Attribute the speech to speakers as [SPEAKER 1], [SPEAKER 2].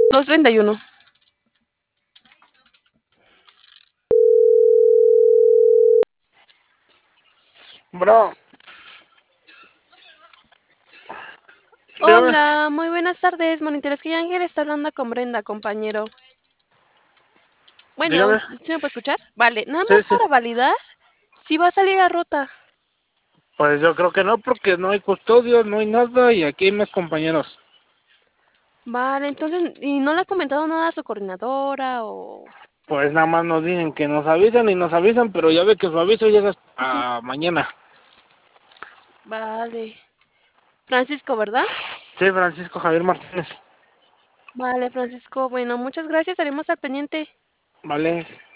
[SPEAKER 1] 231.
[SPEAKER 2] Bro, dígame,
[SPEAKER 1] Hola, muy buenas tardes. Monitor, es que Ángel está hablando con Brenda, compañero. Bueno,
[SPEAKER 2] dígame.
[SPEAKER 1] ¿sí me puede escuchar? Vale, nada
[SPEAKER 2] Sí,
[SPEAKER 1] más
[SPEAKER 2] sí.
[SPEAKER 1] para validar si va a salir a ruta.
[SPEAKER 2] Pues yo creo que no, porque no hay custodios, no hay nada y aquí hay más compañeros.
[SPEAKER 1] Vale, entonces, ¿y no le ha comentado nada a su coordinadora o...?
[SPEAKER 2] Pues nada más nos dicen que nos avisan y nos avisan, pero ya ve que su aviso llega
[SPEAKER 1] Ujú.
[SPEAKER 2] hasta mañana.
[SPEAKER 1] Vale. Francisco, ¿verdad?
[SPEAKER 2] Sí, Francisco Javier Martínez.
[SPEAKER 1] Vale, Francisco. Bueno, muchas gracias. Estaremos al pendiente.
[SPEAKER 2] Vale.